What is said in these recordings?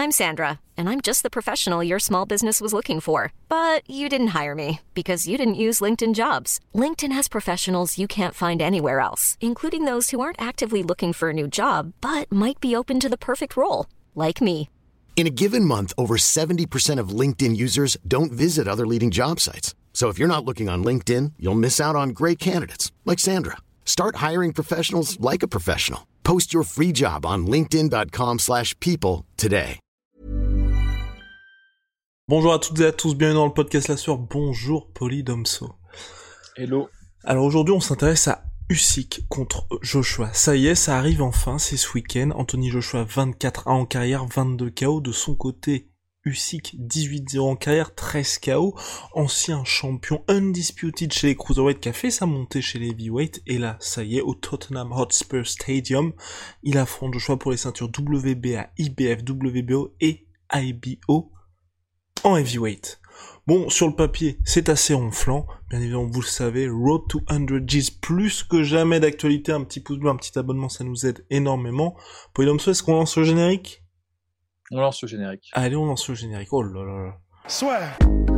I'm Sandra, and I'm just the professional your small business was looking for. But you didn't hire me because you didn't use LinkedIn Jobs. LinkedIn has professionals you can't find anywhere else, including those who aren't actively looking for a new job, but might be open to the perfect role, like me. In a given month, over 70% of LinkedIn users don't visit other leading job sites. So if you're not looking on LinkedIn, you'll miss out on great candidates like Sandra. Start hiring professionals like a professional. Post your free job on linkedin.com/people today. Bonjour à toutes et à tous, bienvenue dans le podcast La Sueur. Bonjour Polydomso. Hello. Alors aujourd'hui on s'intéresse à Usyk contre Joshua. Ça y est, ça arrive enfin, c'est ce week-end. Anthony Joshua 24-1 en carrière, 22 KO. De son côté, Usyk 18-0 en carrière, 13 KO. Ancien champion undisputed chez les cruiserweight qui a fait sa montée chez les heavyweight. Et là, ça y est, au Tottenham Hotspur Stadium, il affronte Joshua pour les ceintures WBA, IBF, WBO et IBO en heavyweight. Bon, sur le papier, c'est assez ronflant. Bien évidemment, vous le savez, Road to 100 G's, plus que jamais d'actualité. Un petit pouce bleu, un petit abonnement, ça nous aide énormément. Polydomso, est-ce qu'on lance le générique ? On lance le générique. Allez, on lance le générique. Oh là là là. Swear.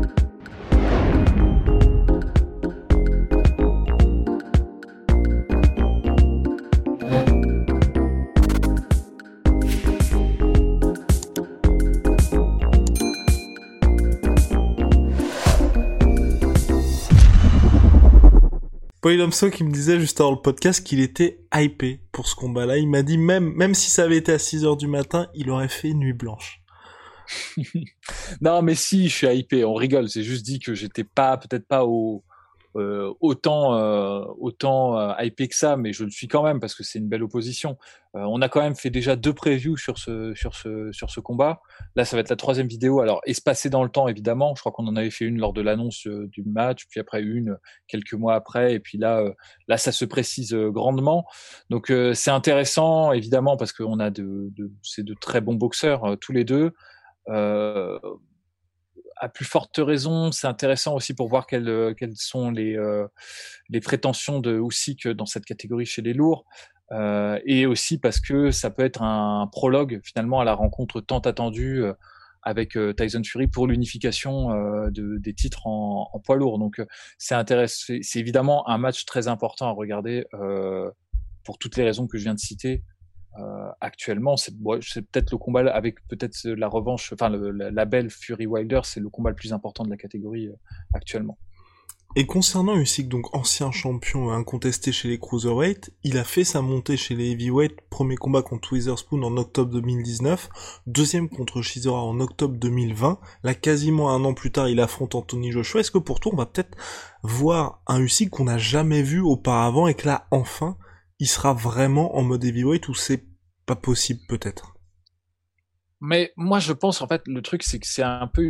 Polydomso qui me disait juste avant le podcast qu'il était hypé pour ce combat-là. Il m'a dit même si ça avait été à 6h du matin, il aurait fait nuit blanche. Non, mais si, je suis hypé. On rigole. C'est juste dit que j'étais peut-être pas autant hypé que ça, mais je le suis quand même parce que c'est une belle opposition. On a quand même fait déjà 2 previews sur ce combat. Là, ça va être la 3e vidéo. Alors, espacée dans le temps, évidemment. Je crois qu'on en avait fait une lors de l'annonce du match, puis après une quelques mois après, et puis là, ça se précise grandement. Donc, c'est intéressant, évidemment, parce qu'on a c'est de très bons boxeurs tous les deux. À plus forte raison, c'est intéressant aussi pour voir quelles sont les prétentions de Usyk dans cette catégorie chez les lourds, et aussi parce que ça peut être un prologue finalement à la rencontre tant attendue avec Tyson Fury pour l'unification des titres en poids lourd. Donc c'est intéressant, c'est évidemment un match très important à regarder pour toutes les raisons que je viens de citer. Actuellement, c'est peut-être le combat avec peut-être la revanche, enfin la belle Fury Wilder, c'est le combat le plus important de la catégorie actuellement. Et concernant Usyk, donc ancien champion incontesté chez les cruiserweight, il a fait sa montée chez les heavyweight, premier combat contre Witherspoon en octobre 2019, deuxième contre Chisora en octobre 2020, là quasiment un an plus tard il affronte Anthony Joshua. Est-ce que pour toi on va peut-être voir un Usyk qu'on n'a jamais vu auparavant et que là enfin il sera vraiment en mode heavyweight ou c'est pas possible peut-être? Mais moi je pense en fait le truc c'est que c'est un peu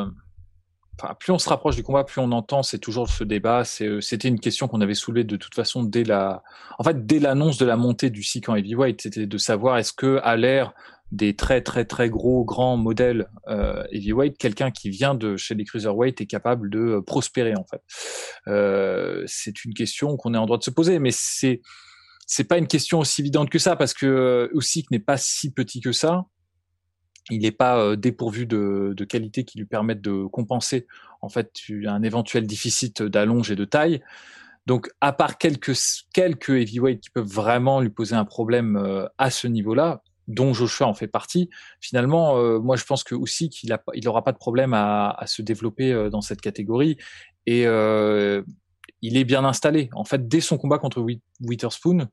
plus on se rapproche du combat, plus on entend, c'est toujours ce débat. C'était une question qu'on avait soulevée de toute façon dès l'annonce de la montée du Usyk en heavyweight, c'était de savoir est-ce que à l'ère des très très très grands modèles heavyweight, quelqu'un qui vient de chez les cruiserweight est capable de prospérer en fait. C'est une question qu'on est en droit de se poser, mais c'est pas une question aussi évidente que ça parce que Usyk n'est pas si petit que ça. Il n'est pas dépourvu de qualités qui lui permettent de compenser en fait un éventuel déficit d'allonge et de taille. Donc à part quelques heavyweights qui peuvent vraiment lui poser un problème à ce niveau-là, dont Joshua en fait partie, finalement moi je pense que Usyk il aura pas de problème à se développer dans cette catégorie et il est bien installé. En fait, dès son combat contre Witherspoon,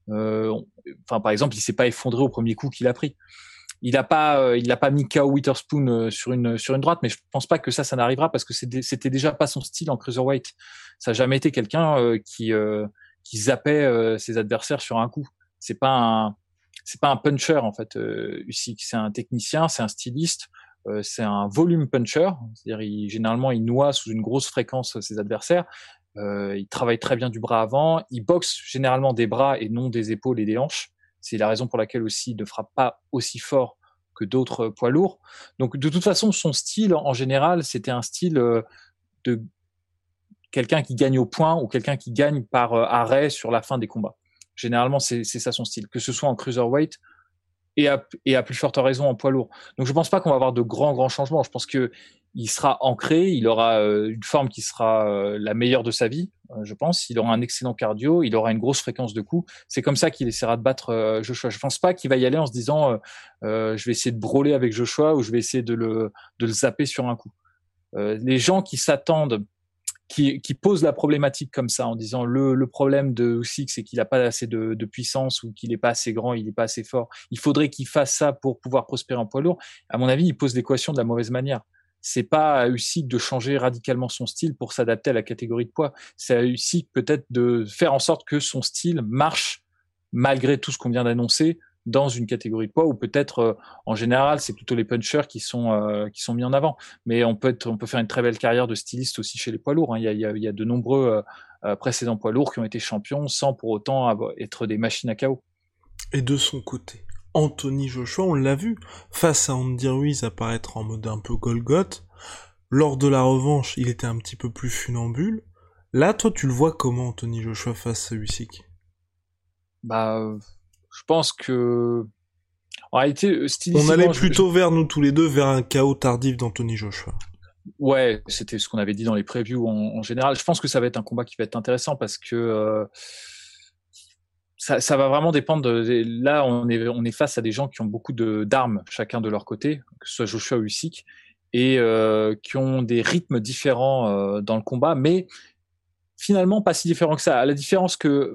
par exemple, il s'est pas effondré au premier coup qu'il a pris. Il a pas mis KO Witherspoon sur une droite, mais je pense pas que ça n'arrivera parce que c'était déjà pas son style en cruiserweight. Ça a jamais été quelqu'un qui zappait ses adversaires sur un coup. C'est pas un puncher en fait. Usyk, c'est un technicien, c'est un styliste. C'est un volume puncher, c'est-à-dire généralement il noie sous une grosse fréquence ses adversaires. Il travaille très bien du bras avant, il boxe généralement des bras et non des épaules et des hanches. C'est la raison pour laquelle aussi il ne frappe pas aussi fort que d'autres poids lourds. Donc de toute façon, son style en général, c'était un style de quelqu'un qui gagne au point ou quelqu'un qui gagne par arrêt sur la fin des combats. Généralement, c'est ça son style. Que ce soit en cruiserweight et à plus forte raison en poids lourd. Donc je pense pas qu'on va avoir de grands changements. Je pense que il sera ancré, il aura une forme qui sera la meilleure de sa vie, je pense. Il aura un excellent cardio, il aura une grosse fréquence de coups. C'est comme ça qu'il essaiera de battre Joshua. Je pense pas qu'il va y aller en se disant je vais essayer de brawler avec Joshua ou je vais essayer de le zapper sur un coup. Les gens qui s'attendent, qui posent la problématique comme ça en disant le problème de Usyk, c'est qu'il n'a pas assez de puissance ou qu'il n'est pas assez grand, il n'est pas assez fort. Il faudrait qu'il fasse ça pour pouvoir prospérer en poids lourd. À mon avis, il pose l'équation de la mauvaise manière. C'est pas à Usyk de changer radicalement son style pour s'adapter à la catégorie de poids. C'est à Usyk peut-être de faire en sorte que son style marche malgré tout ce qu'on vient d'annoncer dans une catégorie de poids, ou peut-être en général c'est plutôt les punchers qui sont mis en avant. Mais on peut faire une très belle carrière de styliste aussi chez les poids lourds. Hein. Il y a de nombreux précédents poids lourds qui ont été champions sans pour autant être des machines à KO. Et de son côté, Anthony Joshua, on l'a vu, face à Andy Ruiz apparaître en mode un peu Golgoth. Lors de la revanche, il était un petit peu plus funambule. Là, toi, tu le vois comment, Anthony Joshua, face à Usyk? Je pense que en réalité, on allait plutôt vers nous tous les deux vers un KO tardif d'Anthony Joshua. Ouais, c'était ce qu'on avait dit dans les previews en général. Je pense que ça va être un combat qui va être intéressant parce que ça va vraiment dépendre. Là, on est face à des gens qui ont beaucoup d'armes chacun de leur côté, que ce soit Joshua ou Usyk, et qui ont des rythmes différents dans le combat, mais finalement pas si différents que ça. À la différence que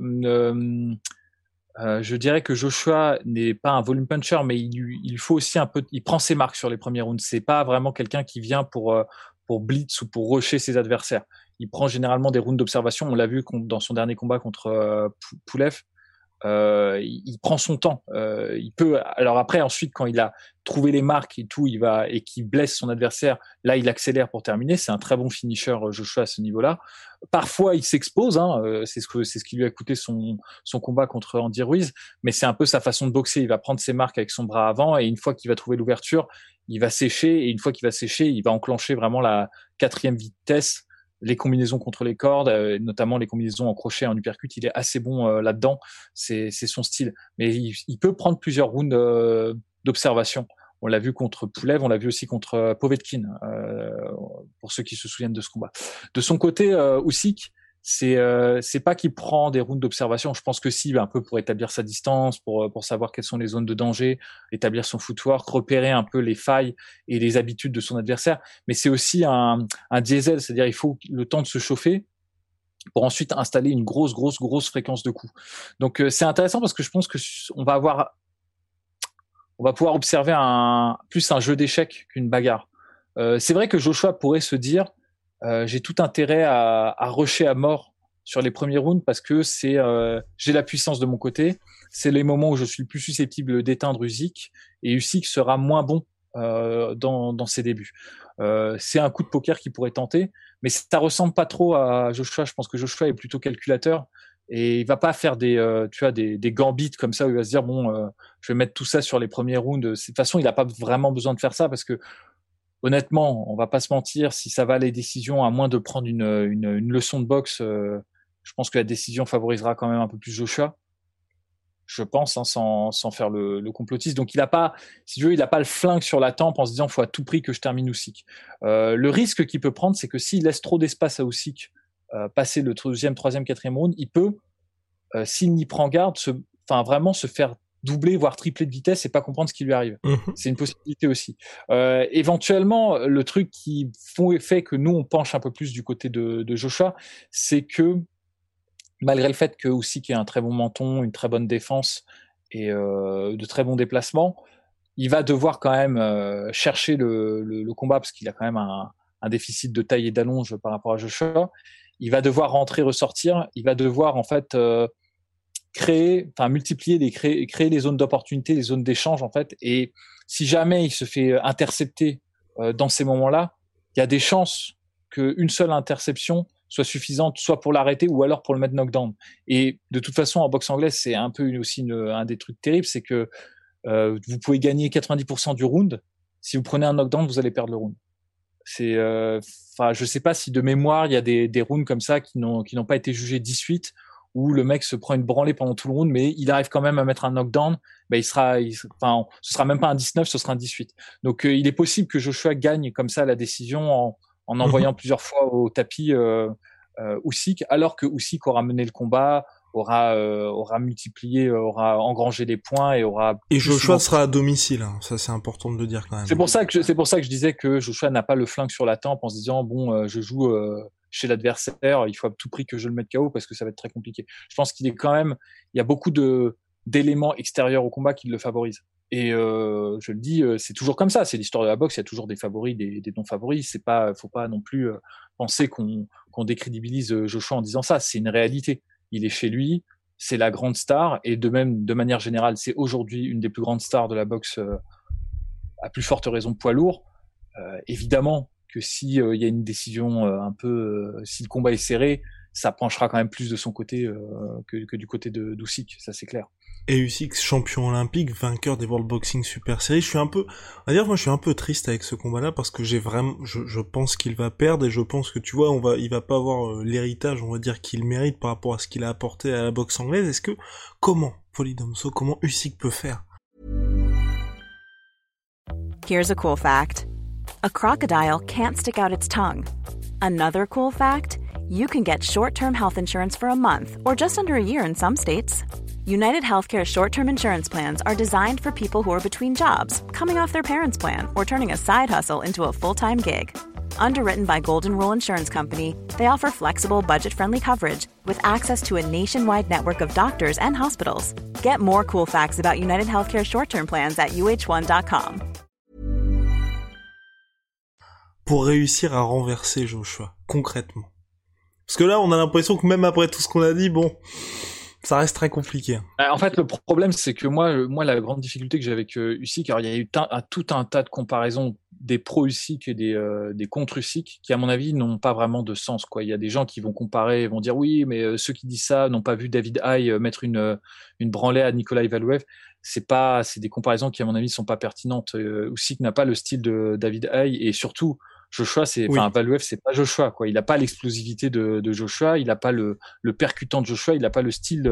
je dirais que Joshua n'est pas un volume puncher, mais il faut aussi un peu. Il prend ses marques sur les premiers rounds. C'est pas vraiment quelqu'un qui vient pour blitz ou pour rusher ses adversaires. Il prend généralement des rounds d'observation. On l'a vu dans son dernier combat contre Pulev. Il prend son temps. Il peut. Alors après, ensuite, quand il a trouvé les marques et tout, et qu'il blesse son adversaire, là, il accélère pour terminer. C'est un très bon finisher, Joshua, à ce niveau-là. Parfois, il s'expose. C'est ce qui lui a coûté son combat contre Andy Ruiz. Mais c'est un peu sa façon de boxer. Il va prendre ses marques avec son bras avant, et une fois qu'il va trouver l'ouverture, il va sécher. Et une fois qu'il va sécher, il va enclencher vraiment la 4e vitesse. Les combinaisons contre les cordes, notamment les combinaisons en crochet, en uppercut, il est assez bon là-dedans. C'est son style. Mais il peut prendre plusieurs rounds d'observation. On l'a vu contre Pulev, on l'a vu aussi contre Povetkin, pour ceux qui se souviennent de ce combat. De son côté, Usyk, c'est pas qu'il prend des rounds d'observation. Je pense que si, un peu pour établir sa distance, pour savoir quelles sont les zones de danger, établir son footwork, repérer un peu les failles et les habitudes de son adversaire. Mais c'est aussi un diesel, c'est-à-dire il faut le temps de se chauffer pour ensuite installer une grosse fréquence de coups. Donc c'est intéressant parce que je pense que on va pouvoir observer plus un jeu d'échecs qu'une bagarre. C'est vrai que Joshua pourrait se dire j'ai tout intérêt à rusher à mort sur les premiers rounds parce que j'ai la puissance de mon côté. C'est les moments où je suis le plus susceptible d'éteindre Usyk, et Usyk sera moins bon dans ses débuts. C'est un coup de poker qui pourrait tenter, mais ça ressemble pas trop à Joshua. Je pense que Joshua est plutôt calculateur et il va pas faire des gambits comme ça où il va se dire je vais mettre tout ça sur les premiers rounds. De toute façon, il a pas vraiment besoin de faire ça parce que honnêtement, on va pas se mentir, si ça va les décisions, à moins de prendre une leçon de boxe, je pense que la décision favorisera quand même un peu plus Joshua. Je pense, sans faire le complotiste. Donc il a pas, si tu veux, il a pas le flingue sur la tempe en se disant faut à tout prix que je termine Usyk. Le risque qu'il peut prendre, c'est que s'il laisse trop d'espace à Usyk passer le 2e, 3e, 4e round, il peut, s'il n'y prend garde, vraiment se faire doubler, voire tripler de vitesse et pas comprendre ce qui lui arrive. C'est une possibilité aussi. Éventuellement, le truc qui fait que nous, on penche un peu plus du côté de Joshua, c'est que malgré le fait que Usyk ait un très bon menton, une très bonne défense et de très bons déplacements, il va devoir quand même chercher le combat parce qu'il a quand même un déficit de taille et d'allonge par rapport à Joshua. Il va devoir rentrer, ressortir. Il va devoir en fait multiplier, créer les zones d'opportunité, les zones d'échange en fait. Et si jamais il se fait intercepter dans ces moments-là, il y a des chances qu'une seule interception soit suffisante, soit pour l'arrêter ou alors pour le mettre knockdown. Et de toute façon, en boxe anglaise, c'est un peu aussi un des trucs terribles, c'est que vous pouvez gagner 90% du round. Si vous prenez un knockdown, vous allez perdre le round. Je sais pas si de mémoire il y a des rounds comme ça qui n'ont pas été jugés 18 où le mec se prend une branlée pendant tout le round, mais il arrive quand même à mettre un knockdown, ce sera même pas un 19, ce sera un 18. Donc il est possible que Joshua gagne comme ça la décision en envoyant plusieurs fois au tapis Usyk, alors que Usyk aura mené le combat, aura multiplié, aura engrangé les points et aura. Et Joshua sera à domicile, hein. Ça c'est important de le dire quand même. C'est pour ça que je disais que Joshua n'a pas le flingue sur la tempe en se disant je joue chez l'adversaire, il faut à tout prix que je le mette KO parce que ça va être très compliqué. Je pense qu'il est quand même, il y a beaucoup d'éléments extérieurs au combat qui le favorisent. Et je le dis, c'est toujours comme ça. C'est l'histoire de la boxe. Il y a toujours des favoris, des non favoris. Faut pas non plus penser qu'on décrédibilise Joshua en disant ça. C'est une réalité. Il est chez lui, c'est la grande star, et de manière générale, c'est aujourd'hui une des plus grandes stars de la boxe, à plus forte raison poids lourd. Évidemment que si il y a une décision si le combat est serré, ça penchera quand même plus de son côté que du côté d'Usyk, ça c'est clair. Et Usyk, champion olympique, vainqueur des World Boxing Super Series. Je suis un peu triste avec ce combat-là parce que je pense qu'il va perdre et je pense que tu vois, il va pas avoir l'héritage, on va dire, qu'il mérite par rapport à ce qu'il a apporté à la boxe anglaise. Comment Usyk peut faire? Here's a cool fact. A crocodile can't stick out its tongue. Another cool fact, you can get short-term health insurance for a month or just under a year in some states. United Healthcare short-term insurance plans are designed for people who are between jobs, coming off their parents' plan, or turning a side hustle into a full-time gig. Underwritten by Golden Rule Insurance Company, they offer flexible, budget-friendly coverage with access to a nationwide network of doctors and hospitals. Get more cool facts about United Healthcare short-term plans at uh1.com. Pour réussir à renverser Joshua, concrètement. Parce que là, on a l'impression que même après tout ce qu'on a dit, ça reste très compliqué. En fait, le problème, c'est que moi, la grande difficulté que j'ai avec Usyk, alors il y a eu tout un tas de comparaisons des pro-Usyk et des contre-Usyk qui, à mon avis, n'ont pas vraiment de sens, quoi. Il y a des gens qui vont comparer, vont dire oui, mais ceux qui disent ça n'ont pas vu David Haye mettre une branlée à Nikolai Valuev. C'est des comparaisons qui, à mon avis, sont pas pertinentes. Usyk n'a pas le style de David Haye et surtout, Joshua, Valuev, c'est pas Joshua, quoi. Il a pas l'explosivité de Joshua, il a pas le percutant de Joshua, il a pas le style,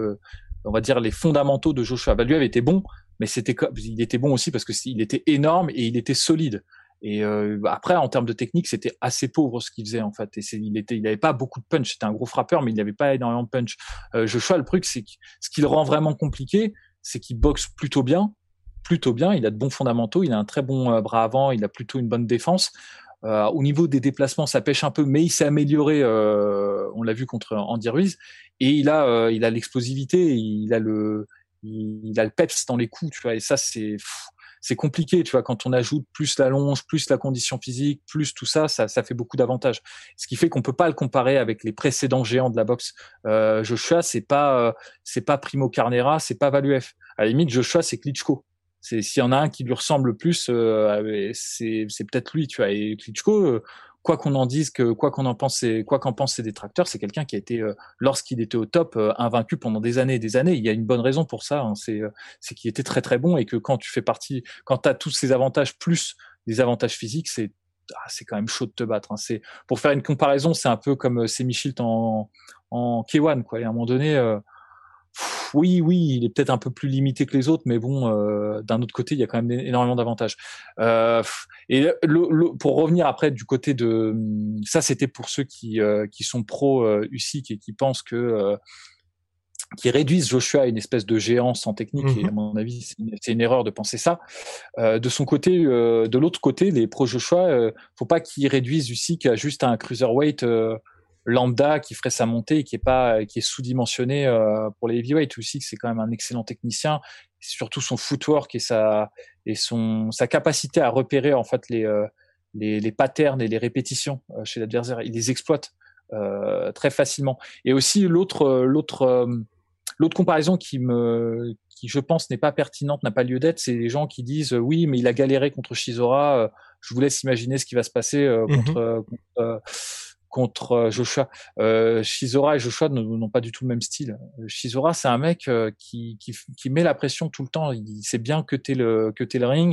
on va dire les fondamentaux de Joshua. Valuev était bon, mais il était bon aussi parce que il était énorme et il était solide. Et après, en termes de technique, c'était assez pauvre ce qu'il faisait en fait. Et il avait pas beaucoup de punch. C'était un gros frappeur, mais il n'avait pas énormément de punch. Joshua, le truc, c'est que ce qui le rend vraiment compliqué, c'est qu'il boxe plutôt bien. Il a de bons fondamentaux, il a un très bon bras avant, il a plutôt une bonne défense. Au niveau des déplacements, ça pêche un peu, mais il s'est amélioré. On l'a vu contre Andy Ruiz, et il a l'explosivité, il a le peps dans les coups, tu vois. Et ça, c'est compliqué, tu vois. Quand on ajoute plus la longe, plus la condition physique, plus tout ça, ça fait beaucoup d'avantages. Ce qui fait qu'on peut pas le comparer avec les précédents géants de la boxe. Joshua, c'est pas Primo Carnera, c'est pas Valuev. À la limite, Joshua, c'est Klitschko. S'il y en a un qui lui ressemble le plus, c'est peut-être lui, tu vois. Et Klitschko, quoi qu'on en dise, quoi qu'en pensent ses détracteurs, c'est quelqu'un qui a été, lorsqu'il était au top, invaincu pendant des années et des années. Il y a une bonne raison pour ça, hein. C'est qu'il était très très bon et que quand t'as tous ces avantages plus des avantages physiques, c'est quand même chaud de te battre, hein. Pour faire une comparaison, c'est un peu comme Semi Shield en K1, quoi. Et à un moment donné, oui, il est peut-être un peu plus limité que les autres, mais bon, d'un autre côté, il y a quand même énormément d'avantages. Et pour revenir après du côté de ça, c'était pour ceux qui sont pro Usyk et qui pensent qui réduisent Joshua à une espèce de géant sans technique. Et à mon avis, c'est une erreur de penser ça. De son côté, de l'autre côté, les pro Joshua, faut pas qu'ils réduisent Usyk à juste un cruiserweight lambda qui ferait sa montée et qui est sous-dimensionné pour les heavyweights. Aussi, c'est quand même un excellent technicien. Surtout son footwork et sa capacité à repérer en fait les patterns et les répétitions chez l'adversaire. Il les exploite très facilement. Et aussi l'autre comparaison qui je pense n'est pas pertinente, n'a pas lieu d'être, c'est les gens qui disent oui, mais il a galéré contre Chisora. Je vous laisse imaginer ce qui va se passer contre Joshua. Chisora et Joshua n'ont pas du tout le même style. Chisora, c'est un mec qui met la pression tout le temps. Il sait bien cutter le ring.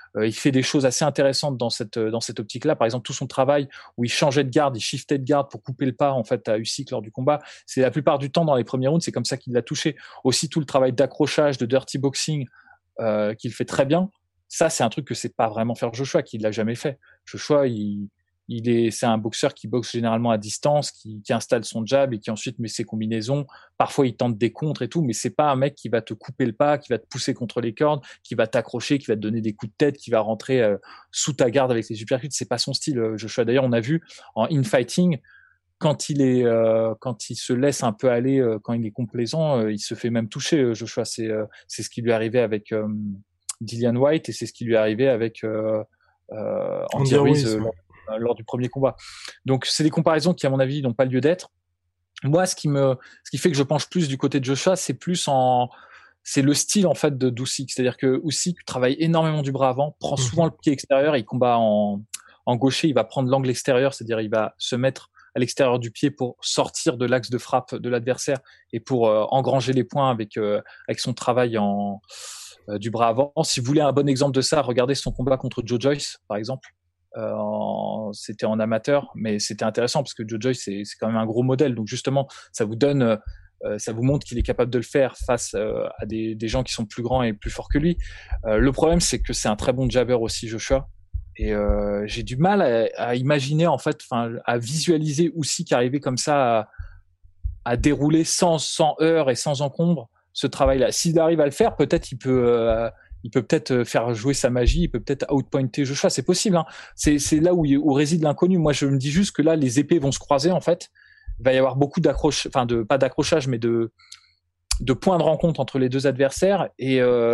Il fait des choses assez intéressantes dans cette optique-là. Par exemple, tout son travail où il changeait de garde, il shiftait de garde pour couper le pas en fait à Usyk lors du combat. C'est la plupart du temps dans les premiers rounds, c'est comme ça qu'il l'a touché. Aussi tout le travail d'accrochage, de dirty boxing qu'il fait très bien. Ça, c'est un truc que c'est pas vraiment faire Joshua, qu'il l'a jamais fait. Joshua, c'est un boxeur qui boxe généralement à distance, qui installe son jab et qui ensuite met ses combinaisons. Parfois, il tente des contres et tout, mais c'est pas un mec qui va te couper le pas, qui va te pousser contre les cordes, qui va t'accrocher, qui va te donner des coups de tête, qui va rentrer sous ta garde avec les uppercuts. C'est pas son style, Joshua. D'ailleurs, on a vu en infighting, quand il se laisse un peu aller, quand il est complaisant, il se fait même toucher, Joshua. C'est ce qui lui est arrivé avec Dillian White et c'est ce qui lui est arrivé avec Andy Ruiz lors du premier combat. Donc c'est des comparaisons qui à mon avis n'ont pas lieu d'être. Moi ce qui fait que je penche plus du côté de Joshua, c'est le style en fait de Usyk, c'est-à-dire que Usyk travaille énormément du bras avant, prend souvent le pied extérieur, il combat en gaucher, il va prendre l'angle extérieur, c'est-à-dire il va se mettre à l'extérieur du pied pour sortir de l'axe de frappe de l'adversaire et pour engranger les points avec son travail du bras avant. Si vous voulez un bon exemple de ça, regardez son combat contre Joe Joyce par exemple. C'était en amateur, mais c'était intéressant parce que Joe Joyce c'est quand même un gros modèle, donc justement ça vous montre qu'il est capable de le faire face à des gens qui sont plus grands et plus forts que lui. Le problème c'est que c'est un très bon jabber aussi, Joshua, et j'ai du mal à imaginer en fait, à visualiser Usyk arriver comme ça à dérouler sans heurts et sans encombre ce travail-là. S'il arrive à le faire, peut-être il peut peut-être faire jouer sa magie, il peut peut-être outpointer Joshua, c'est possible, hein. C'est là où réside l'inconnu. Moi, je me dis juste que là, les épées vont se croiser, en fait. Il va y avoir beaucoup pas d'accrochage, mais de points de rencontre entre les deux adversaires. Et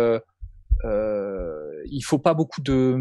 il faut pas beaucoup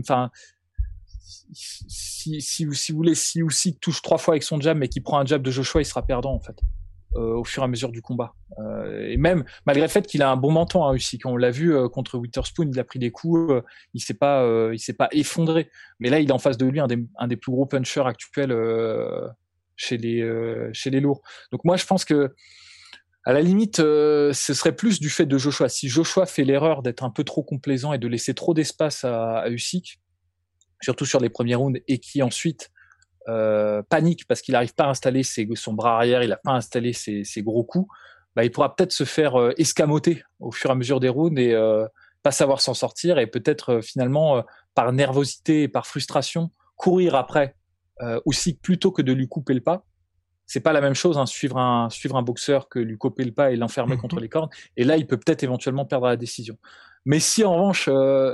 si vous voulez, si Usyk touche 3 fois avec son jab, mais qu'il prend un jab de Joshua, il sera perdant, en fait. Au fur et à mesure du combat. Et même, malgré le fait qu'il a un bon menton, hein, Usyk, on l'a vu contre Witherspoon, il a pris des coups, il s'est pas effondré. Mais là, il est en face de lui un des plus gros punchers actuels chez les lourds. Donc moi, je pense que à la limite, ce serait plus du fait de Joshua. Si Joshua fait l'erreur d'être un peu trop complaisant et de laisser trop d'espace à Usyk, surtout sur les premiers rounds, et qui ensuite panique parce qu'il n'arrive pas à installer son bras arrière, il n'a pas installé ses gros coups, il pourra peut-être se faire escamoter au fur et à mesure des rounds et pas savoir s'en sortir et peut-être finalement par nervosité et par frustration courir après Usyk plutôt que de lui couper le pas. C'est pas la même chose, hein, suivre un boxeur que lui couper le pas et l'enfermer contre les cordes, et là il peut peut-être éventuellement perdre la décision. Mais si en revanche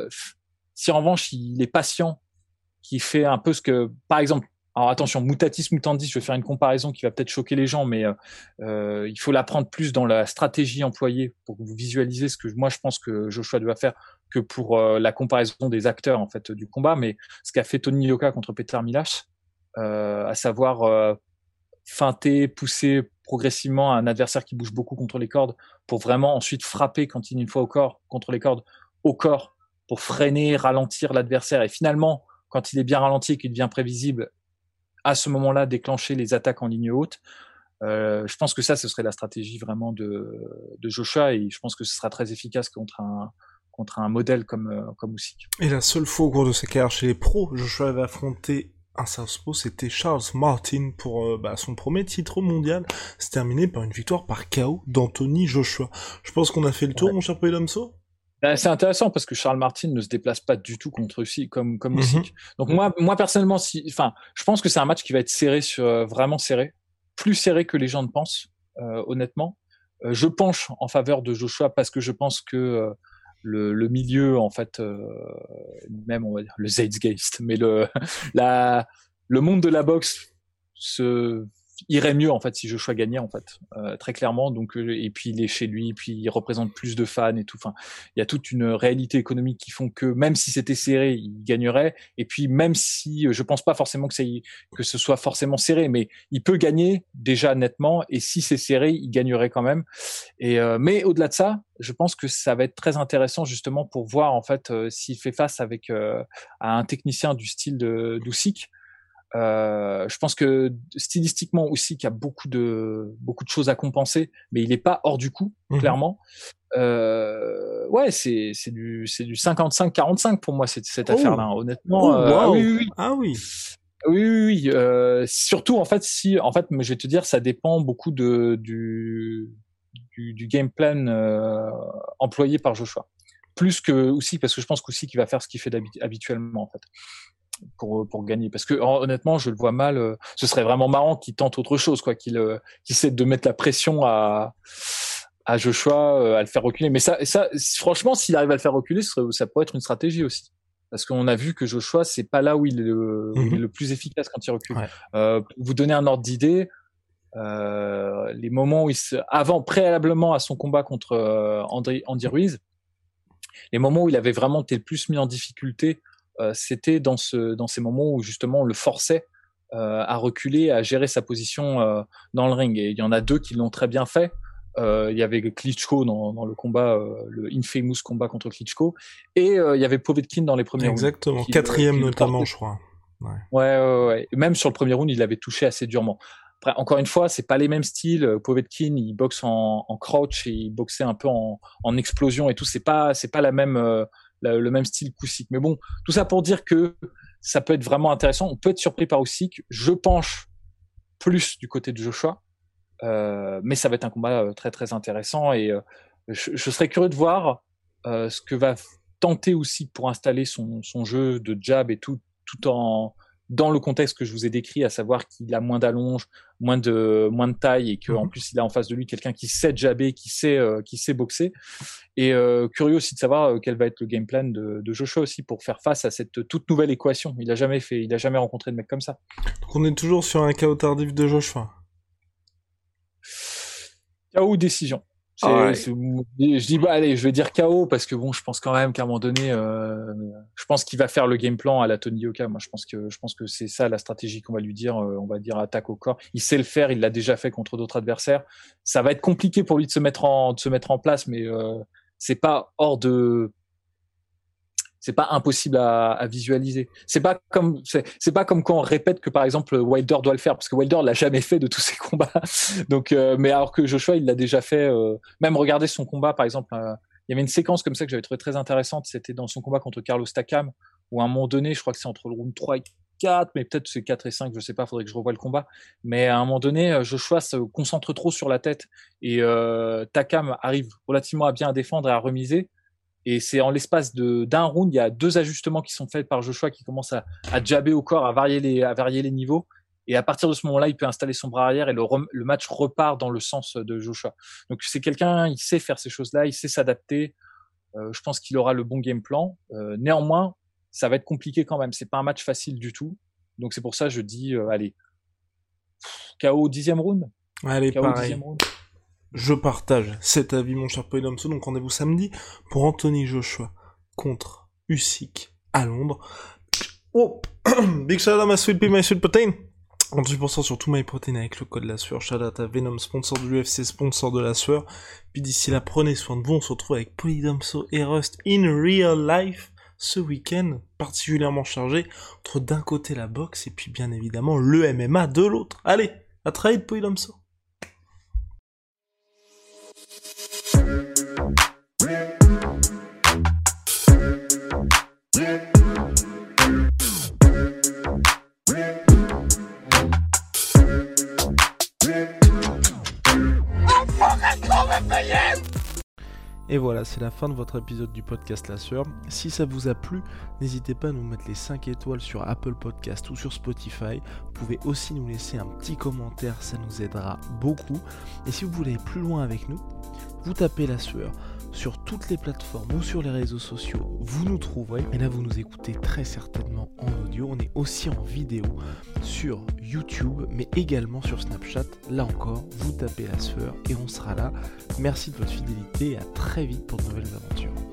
il est patient, qui fait un peu ce que, par exemple, alors attention, mutatis mutandis, je vais faire une comparaison qui va peut-être choquer les gens, mais il faut la prendre plus dans la stratégie employée pour que vous visualisez ce que moi je pense que Joshua doit faire que pour la comparaison des acteurs en fait du combat. Mais ce qu'a fait Tony Yoka contre Peter Milash, à savoir feinter, pousser progressivement un adversaire qui bouge beaucoup contre les cordes pour vraiment ensuite frapper quand il une fois contre les cordes au corps pour freiner, ralentir l'adversaire et finalement quand il est bien ralenti et qu'il devient prévisible, à ce moment-là, déclencher les attaques en ligne haute. Je pense que ce serait la stratégie vraiment de Joshua, et je pense que ce sera très efficace contre un modèle comme Usyk. Et la seule fois au cours de sa carrière chez les pros, Joshua avait affronté un Southpaw, c'était Charles Martin pour son premier titre mondial. C'est terminé par une victoire par KO d'Anthony Joshua. Je pense qu'on a fait le tour, mon cher Poydomso. C'est intéressant parce que Charles Martin ne se déplace pas du tout contre Usyk comme Usyk. Donc moi personnellement, je pense que c'est un match qui va être vraiment serré, plus serré que les gens ne pensent, honnêtement. Je penche en faveur de Joshua parce que je pense que le milieu, en fait, même on va dire le Zeitgeist, mais le monde de la boxe irait mieux en fait si Joshua gagnait en fait, très clairement. Donc et puis il est chez lui, puis il représente plus de fans et tout. Enfin, il y a toute une réalité économique qui font que même si c'était serré, il gagnerait. Et puis même si je pense pas forcément que ce soit forcément serré, mais il peut gagner déjà nettement. Et si c'est serré, il gagnerait quand même. Et mais au-delà de ça, je pense que ça va être très intéressant justement pour voir en fait s'il fait face à un technicien du style d'Usyk. Je pense que stylistiquement aussi qu'il y a beaucoup de choses à compenser, mais il est pas hors du coup, clairement. Ouais, c'est du 55-45 pour moi cette affaire-là, honnêtement. Wow. Oui. Ah oui. Oui. Surtout en fait, mais je vais te dire, ça dépend beaucoup du game plan employé par Joshua. Plus que aussi, parce que je pense qu'aussi qu'il va faire ce qu'il fait habituellement en fait. Pour gagner, parce que honnêtement je le vois mal, ce serait vraiment marrant qu'il tente autre chose, quoi, qu'il essaie de mettre la pression à Joshua, à le faire reculer, mais ça franchement s'il arrive à le faire reculer, ça pourrait être une stratégie aussi, parce qu'on a vu que Joshua c'est pas là où il est le plus efficace quand il recule. Pour vous donner un ordre d'idée, les moments où préalablement à son combat contre Andy Ruiz, les moments où il avait vraiment été le plus mis en difficulté, c'était dans ces moments où justement on le forçait à reculer, à gérer sa position dans le ring. Et il y en a 2 qui l'ont très bien fait. Il y avait Klitschko dans le combat, le infamous combat contre Klitschko, et il y avait Povetkin dans les premiers rounds. Exactement, 4e notamment, je crois. Ouais. Et même sur le premier round, il l'avait touché assez durement. Après, encore une fois, c'est pas les mêmes styles. Povetkin, il boxe en crouch et il boxait un peu en explosion et tout. C'est pas la même le même style qu'Usyk. Mais bon, tout ça pour dire que ça peut être vraiment intéressant. On peut être surpris par Usyk. Je penche plus du côté de Joshua, mais ça va être un combat très très intéressant, et je serais curieux de voir ce que va tenter Usyk pour installer son jeu de jab et tout dans le contexte que je vous ai décrit, à savoir qu'il a moins d'allonge, moins de taille, et qu'en plus il a en face de lui quelqu'un qui sait jabber, qui sait boxer. Et curieux aussi de savoir quel va être le game plan de Joshua aussi pour faire face à cette toute nouvelle équation. Il a jamais rencontré de mec comme ça. Donc on est toujours sur un KO tardif de Joshua. KO ou décision. Je dis allez, je vais dire KO, parce que bon, je pense quand même qu'à un moment donné, je pense qu'il va faire le game plan à la Tony Yoka. Moi, je pense que c'est ça la stratégie qu'on va lui dire. On va dire attaque au corps. Il sait le faire, il l'a déjà fait contre d'autres adversaires. Ça va être compliqué pour lui de se mettre en place, mais c'est pas impossible à visualiser. C'est pas comme quand on répète que par exemple Wilder doit le faire, parce que Wilder l'a jamais fait de tous ses combats. Donc mais alors que Joshua il l'a déjà fait. Même regarder son combat par exemple, il y avait une séquence comme ça que j'avais trouvé très intéressante. C'était dans son combat contre Carlos Takam, où à un moment donné, je crois que c'est entre le round 3 et 4, mais peut-être c'est 4 et 5, je sais pas, faudrait que je revoie le combat. Mais à un moment donné, Joshua se concentre trop sur la tête, et Takam arrive relativement à bien défendre et à remiser. Et c'est en l'espace d'un round, il y a 2 ajustements qui sont faits par Joshua, qui commence à jabber au corps, à varier les niveaux. Et à partir de ce moment-là, il peut installer son bras arrière, et le match repart dans le sens de Joshua. Donc c'est quelqu'un, il sait faire ces choses-là, il sait s'adapter. Je pense qu'il aura le bon game plan. Néanmoins, ça va être compliqué quand même. C'est pas un match facile du tout. Donc c'est pour ça que je dis, allez, KO 10e round. Allez, KO pareil. 10e round. Je partage cet avis, mon cher Polydomso. Donc rendez-vous samedi pour Anthony Joshua contre Usyk à Londres. Oh, big shout out à my sweet pea, my sweet protein. 38% sur tout MyProtein avec le code la sueur. Shout out à Venom, sponsor de l'UFC, sponsor de la sueur. Puis d'ici là, prenez soin de vous. On se retrouve avec Polydomso et Rust in real life ce week-end particulièrement chargé, entre d'un côté la boxe et puis bien évidemment le MMA de l'autre. Allez, à très vite Polydomso. Et voilà, c'est la fin de votre épisode du podcast La Sueur. Si ça vous a plu, n'hésitez pas à nous mettre les 5 étoiles sur Apple Podcast ou sur Spotify. Vous pouvez aussi nous laisser un petit commentaire, ça nous aidera beaucoup. Et si vous voulez aller plus loin avec nous, vous tapez La Sueur sur toutes les plateformes ou sur les réseaux sociaux, vous nous trouverez. Et là, vous nous écoutez très certainement en audio. On est aussi en vidéo sur YouTube, mais également sur Snapchat. Là encore, vous tapez La Sueur et on sera là. Merci de votre fidélité et à très vite pour de nouvelles aventures.